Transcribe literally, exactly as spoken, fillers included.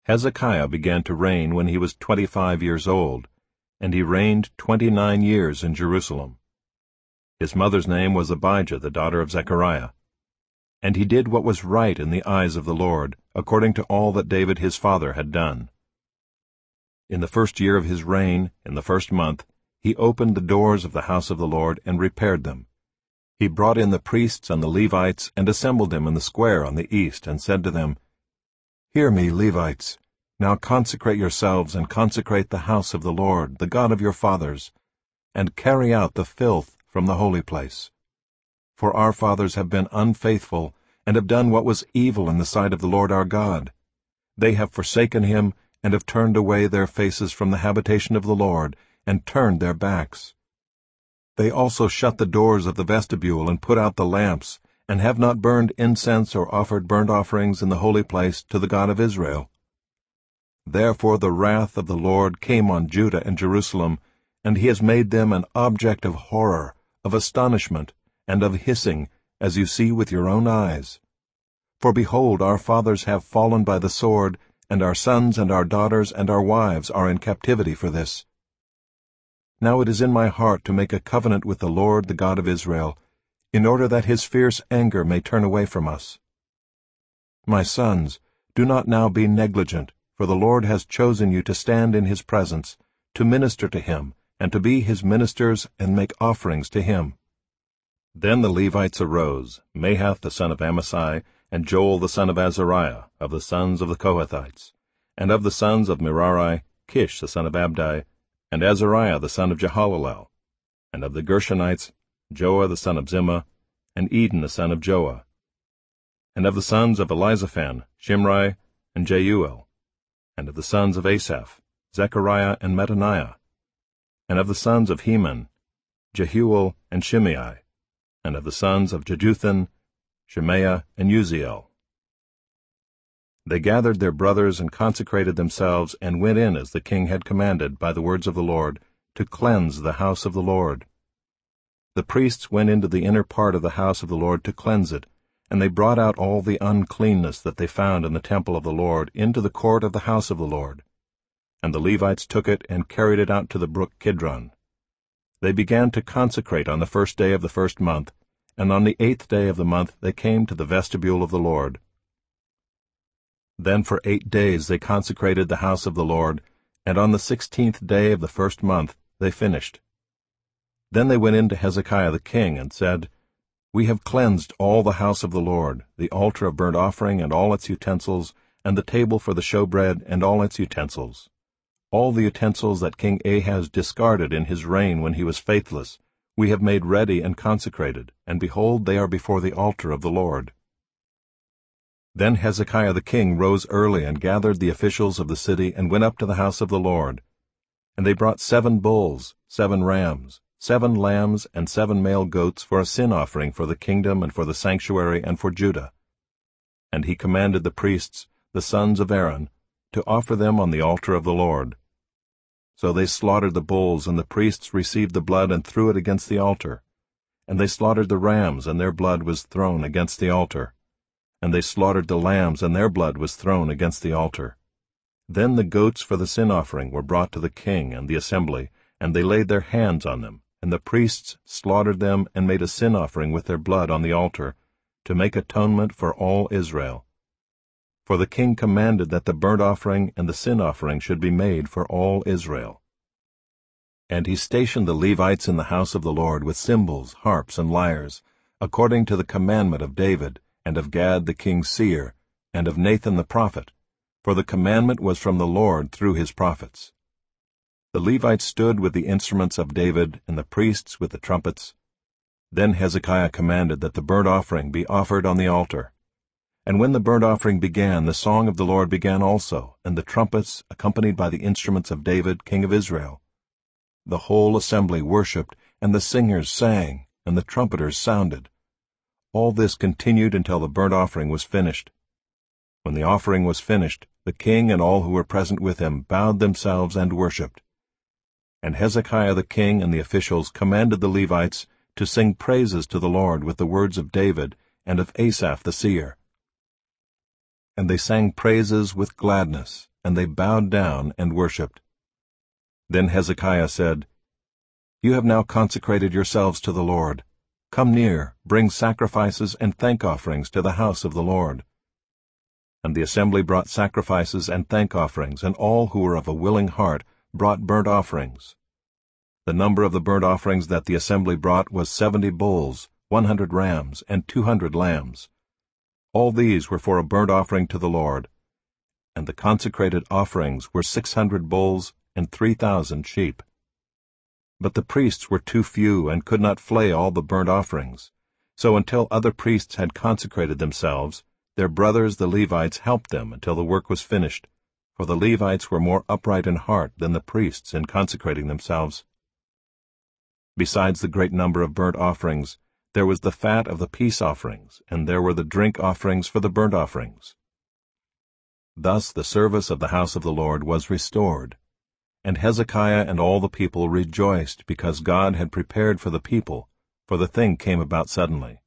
Hezekiah began to reign when he was twenty-five years old, and he reigned twenty-nine years in Jerusalem. His mother's name was Abijah, the daughter of Zechariah. And he did what was right in the eyes of the Lord, according to all that David his father had done. In the first year of his reign, in the first month, he opened the doors of the house of the Lord and repaired them. He brought in the priests and the Levites and assembled them in the square on the east, and said to them, Hear me, Levites. Now consecrate yourselves and consecrate the house of the Lord, the God of your fathers, and carry out the filth from the holy place. For our fathers have been unfaithful, and have done what was evil in the sight of the Lord our God. They have forsaken him, and have turned away their faces from the habitation of the Lord, and turned their backs. They also shut the doors of the vestibule, and put out the lamps, and have not burned incense or offered burnt offerings in the holy place to the God of Israel. Therefore the wrath of the Lord came on Judah and Jerusalem, and he has made them an object of horror, of astonishment, and of hissing, as you see with your own eyes. For behold, our fathers have fallen by the sword, and our sons and our daughters and our wives are in captivity for this. Now it is in my heart to make a covenant with the Lord, the God of Israel, in order that his fierce anger may turn away from us. My sons, do not now be negligent, for the Lord has chosen you to stand in his presence, to minister to him, and to be his ministers and make offerings to him. Then the Levites arose, Mahath the son of Amasai, and Joel the son of Azariah, of the sons of the Kohathites, and of the sons of Merari, Kish the son of Abdi, and Azariah the son of Jehalelel, and of the Gershonites, Joah the son of Zimmah, and Eden the son of Joah, and of the sons of Elizaphan, Shimri, and Jeuel, and of the sons of Asaph, Zechariah and Mattaniah, and of the sons of Heman, Jehuel and Shimei, and of the sons of Jeduthun, Shemaiah and Uziel. They gathered their brothers and consecrated themselves, and went in as the king had commanded by the words of the Lord, to cleanse the house of the Lord. The priests went into the inner part of the house of the Lord to cleanse it, and they brought out all the uncleanness that they found in the temple of the Lord into the court of the house of the Lord. And the Levites took it and carried it out to the brook Kidron. They began to consecrate on the first day of the first month, and on the eighth day of the month they came to the vestibule of the Lord. Then for eight days they consecrated the house of the Lord, and on the sixteenth day of the first month they finished. Then they went in to Hezekiah the king, and said, We have cleansed all the house of the Lord, the altar of burnt offering and all its utensils, and the table for the showbread and all its utensils. All the utensils that King Ahaz discarded in his reign when he was faithless, we have made ready and consecrated, and behold, they are before the altar of the Lord. Then Hezekiah the king rose early and gathered the officials of the city and went up to the house of the Lord. And they brought seven bulls, seven rams, seven lambs, and seven male goats for a sin offering for the kingdom and for the sanctuary and for Judah. And he commanded the priests, the sons of Aaron, to offer them on the altar of the Lord. So they slaughtered the bulls, and the priests received the blood and threw it against the altar. And they slaughtered the rams, and their blood was thrown against the altar. And they slaughtered the lambs, and their blood was thrown against the altar. Then the goats for the sin offering were brought to the king and the assembly, and they laid their hands on them, and the priests slaughtered them and made a sin offering with their blood on the altar, to make atonement for all Israel. For the king commanded that the burnt offering and the sin offering should be made for all Israel. And he stationed the Levites in the house of the Lord with cymbals, harps, and lyres, according to the commandment of David, and of Gad the king's seer, and of Nathan the prophet, for the commandment was from the Lord through his prophets. The Levites stood with the instruments of David, and the priests with the trumpets. Then Hezekiah commanded that the burnt offering be offered on the altar. And when the burnt offering began, the song of the Lord began also, and the trumpets, accompanied by the instruments of David, king of Israel. The whole assembly worshipped, and the singers sang, and the trumpeters sounded. All this continued until the burnt offering was finished. When the offering was finished, the king and all who were present with him bowed themselves and worshipped. And Hezekiah the king and the officials commanded the Levites to sing praises to the Lord with the words of David and of Asaph the seer. And they sang praises with gladness, and they bowed down and worshipped. Then Hezekiah said, "You have now consecrated yourselves to the Lord. Come near, bring sacrifices and thank offerings to the house of the Lord." And the assembly brought sacrifices and thank offerings, and all who were of a willing heart brought burnt offerings. The number of the burnt offerings that the assembly brought was seventy bulls, one hundred rams, and two hundred lambs. All these were for a burnt offering to the Lord. And the consecrated offerings were six hundred bulls and three thousand sheep. But the priests were too few and could not flay all the burnt offerings. So until other priests had consecrated themselves, their brothers the Levites helped them until the work was finished, for the Levites were more upright in heart than the priests in consecrating themselves. Besides the great number of burnt offerings, there was the fat of the peace offerings, and there were the drink offerings for the burnt offerings. Thus the service of the house of the Lord was restored. And Hezekiah and all the people rejoiced because God had prepared for the people, for the thing came about suddenly.